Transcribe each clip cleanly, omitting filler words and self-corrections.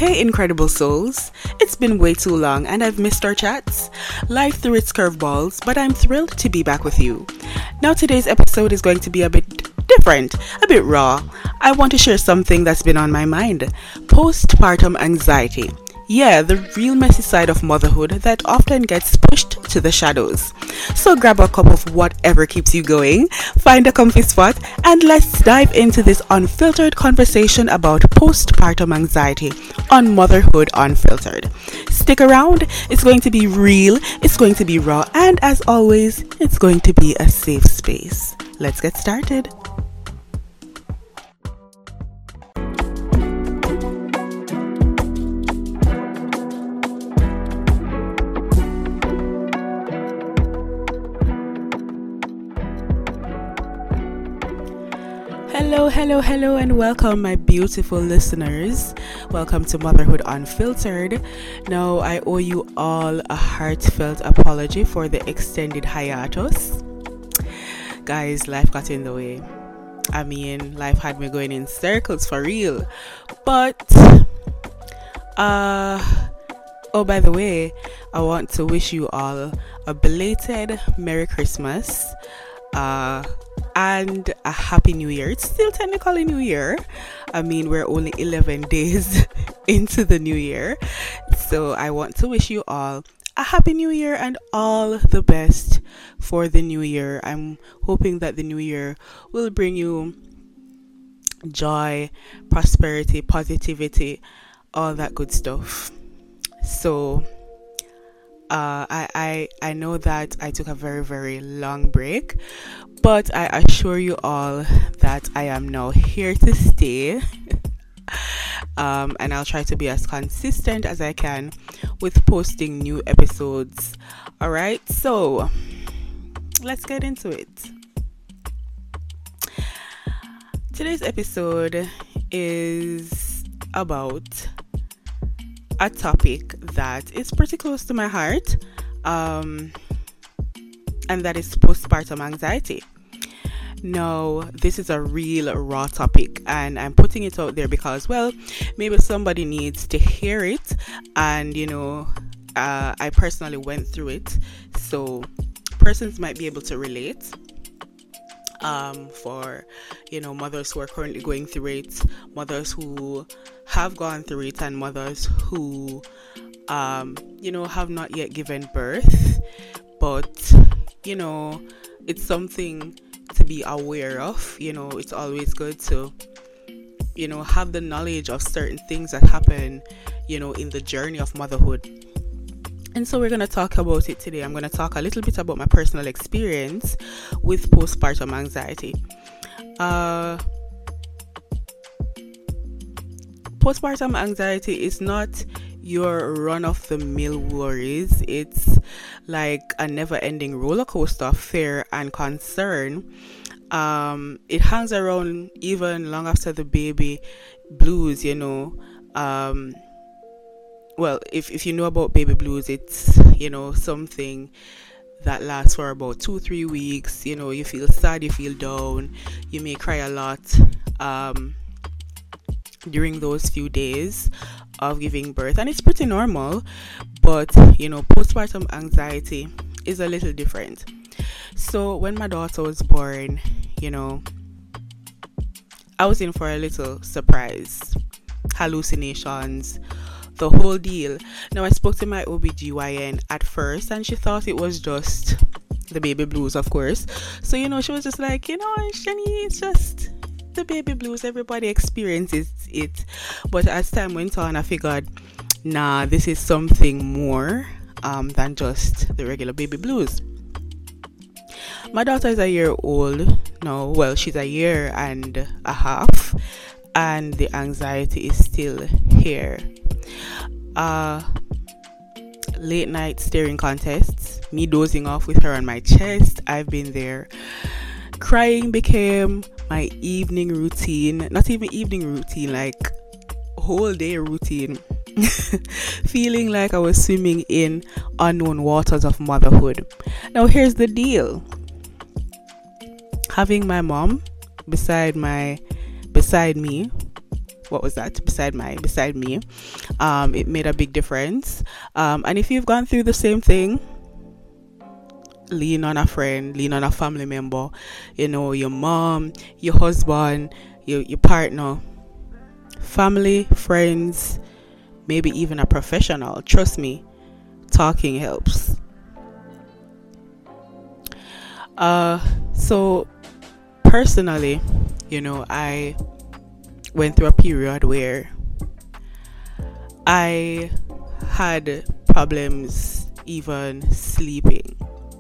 Hey, incredible souls. It's been way too long and I've missed our chats. Life threw its curveballs, but I'm thrilled to be back with you. Now, today's episode is going to be a bit different, a bit raw. I want to share something that's been on my mind: postpartum anxiety. Yeah, the real messy side of motherhood that often gets pushed to the shadows. So grab a cup of whatever keeps you going, find a comfy spot, and let's dive into this unfiltered conversation about postpartum anxiety on Motherhood Unfiltered. Stick around, it's going to be real, it's going to be raw, and as always, it's going to be a safe space. Let's get started. Hello, and welcome, my beautiful listeners. Welcome to Motherhood Unfiltered. Now, I owe you all a heartfelt apology for the extended hiatus. Guys, life got in the way. I mean, life had me going in circles for real. But, oh, by the way, I want to wish you all a belated Merry Christmas. And a happy new year. It's still technically new year. I mean, we're only 11 days into the new year. So I want to wish you all a happy new year and all the best for the new year. I'm hoping that the new year will bring you joy, prosperity, positivity, all that good stuff. So I know that I took a very, very long break, but I assure you all that I am now here to stay. And I'll try to be as consistent as I can with posting new episodes. Alright, so let's get into it. Today's episode is about a topic that is pretty close to my heart, and that is postpartum anxiety. Now, this is a real raw topic, and I'm putting it out there because, well, maybe somebody needs to hear it, and I personally went through it, so persons might be able to relate. For mothers who are currently going through it, mothers who have gone through it, and mothers who have not yet given birth, but it's something to be aware of. It's always good to have the knowledge of certain things that happen in the journey of motherhood. And so we're going to talk about it today. I'm going to talk a little bit about my personal experience with postpartum anxiety. Postpartum anxiety is not your run-of-the-mill worries. It's like a never-ending roller coaster of fear and concern. It hangs around even long after the baby blues, Well, if you know about baby blues, it's, something that lasts for about 2-3 weeks. You feel sad, you feel down, you may cry a lot during those few days of giving birth. And it's pretty normal, but, postpartum anxiety is a little different. So when my daughter was born, I was in for a little surprise, hallucinations, the whole deal. Now, I spoke to my OBGYN at first, and she thought it was just the baby blues, of course. So, she was just like, Shani, it's just the baby blues. Everybody experiences it. But as time went on, I figured, nah, this is something more than just the regular baby blues. My daughter is a year old now. Well, she's a year and a half, and the anxiety is still here. Late night staring contests, me dozing off with her on my chest. I've been there. Crying became my evening routine. Not even evening routine, like whole day routine. Feeling like I was swimming in unknown waters of motherhood. Now, here's the deal. Having my mom beside me what was that, beside me. It made a big difference. And if you've gone through the same thing, lean on a friend, lean on a family member, your mom, your husband, your partner, family, friends, maybe even a professional. Trust me, talking helps. So personally, I went through a period where I had problems even sleeping.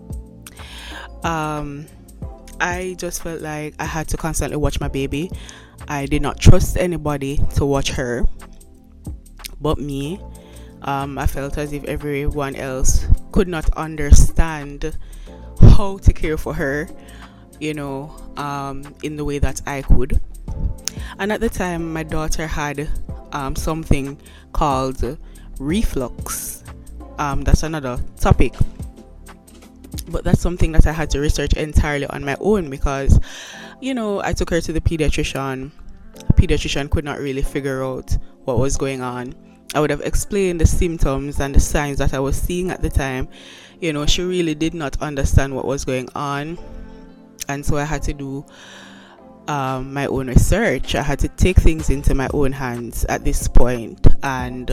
I just felt like I had to constantly watch my baby. I did not trust anybody to watch her but me. I felt as if everyone else could not understand how to care for her, in the way that I could. And at the time, my daughter had something called reflux. That's another topic. But that's something that I had to research entirely on my own because, I took her to the pediatrician. Pediatrician could not really figure out what was going on. I would have explained the symptoms and the signs that I was seeing at the time. She really did not understand what was going on. And so I had to do my own research. I had to take things into my own hands at this point. And,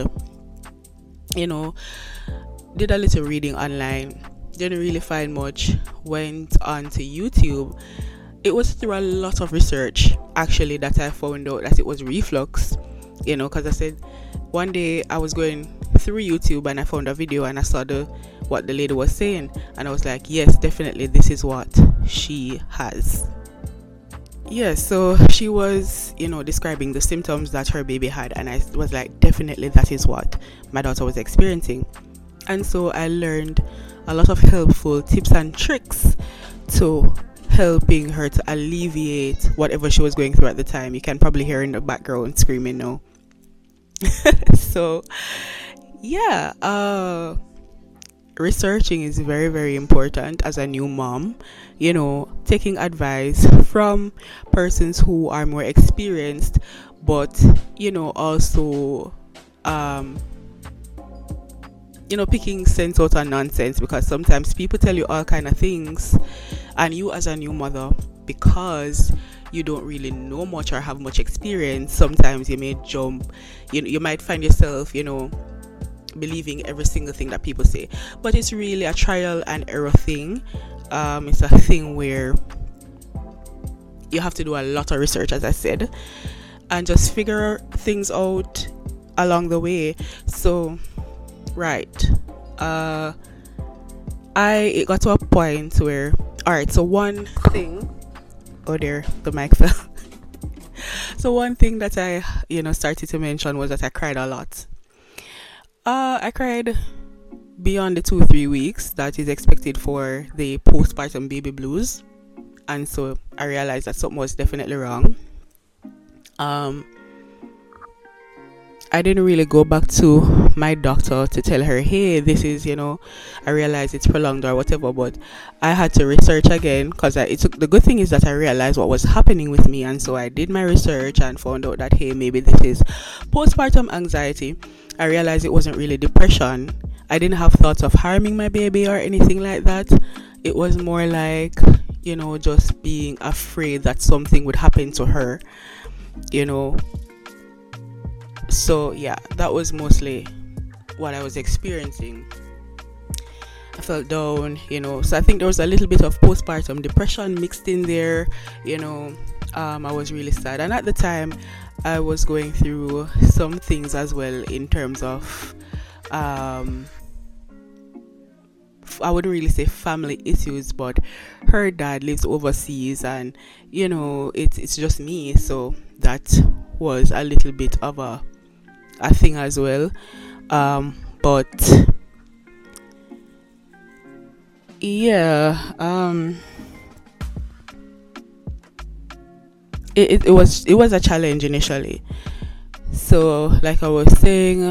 did a little reading online. Didn't really find much. Went on to YouTube. It was through a lot of research, actually, that I found out that it was reflux. Because I said, one day I was going through YouTube and I found a video and I saw what the lady was saying, and I was like, yes, definitely this is what she has. Yes, so she was, describing the symptoms that her baby had, and I was like, definitely that is what my daughter was experiencing. And so I learned a lot of helpful tips and tricks to helping her to alleviate whatever she was going through at the time. You can probably hear in the background screaming now. So yeah, researching is very, very important as a new mom. Taking advice from persons who are more experienced, but also picking sense out of nonsense, because sometimes people tell you all kind of things, and you as a new mother, because you don't really know much or have much experience, sometimes you may jump. You might find yourself believing every single thing that people say, but it's really a trial and error thing. It's a thing where you have to do a lot of research, as I said, and just figure things out along the way. So right, it got to a point where, all right, so one thing, oh there, the mic fell. So one thing that I started to mention was that I cried a lot. I cried beyond the 2-3 weeks that is expected for the postpartum baby blues, and so I realized that something was definitely wrong. I didn't really go back to my doctor to tell her, hey, this is, I realize it's prolonged or whatever, but I had to research again, because the good thing is that I realized what was happening with me, and so I did my research and found out that, hey, maybe this is postpartum anxiety. I realized it wasn't really depression. I didn't have thoughts of harming my baby or anything like that. It was more like, just being afraid that something would happen to her, So yeah, that was mostly what I was experiencing. I felt down, so I think there was a little bit of postpartum depression mixed in there. I was really sad, and at the time I was going through some things as well in terms of I wouldn't really say family issues, but her dad lives overseas, and it's just me, so that was a little bit of a thing as well. But yeah, it was a challenge initially. So like I was saying,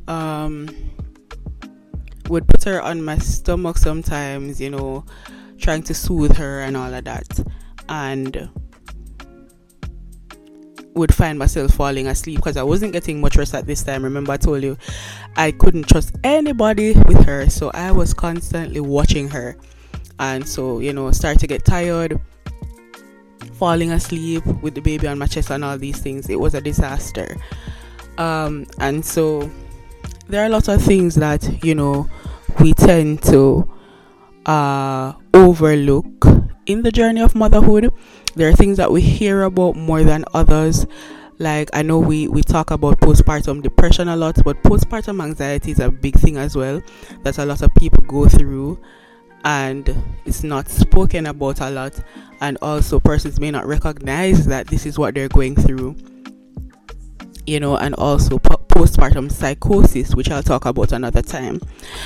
would put her on my stomach sometimes, trying to soothe her and all of that. And would find myself falling asleep because I wasn't getting much rest at this time. Remember, I told you I couldn't trust anybody with her, so I was constantly watching her. And so, start to get tired, falling asleep with the baby on my chest and all these things. It was a disaster. And so there are a lot of things that, we tend to overlook in the journey of motherhood. There are things that we hear about more than others. Like, I know we talk about postpartum depression a lot, but postpartum anxiety is a big thing as well that a lot of people go through, and it's not spoken about a lot. And also, persons may not recognize that this is what they're going through, and also postpartum psychosis, which I'll talk about another time.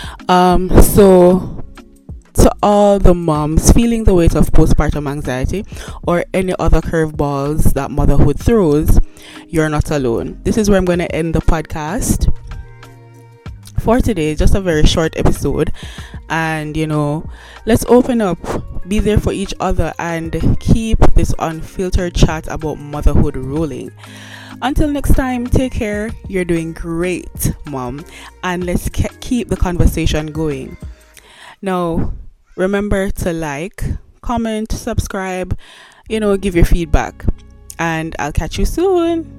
So to all the moms feeling the weight of postpartum anxiety or any other curveballs that motherhood throws, you're not alone. This is where I'm going to end the podcast for today. Just a very short episode, and let's open up, be there for each other, and keep this unfiltered chat about motherhood rolling. Until next time, take care. You're doing great, mom, and let's keep the conversation going. Now, remember to like, comment, subscribe, give your feedback, and I'll catch you soon.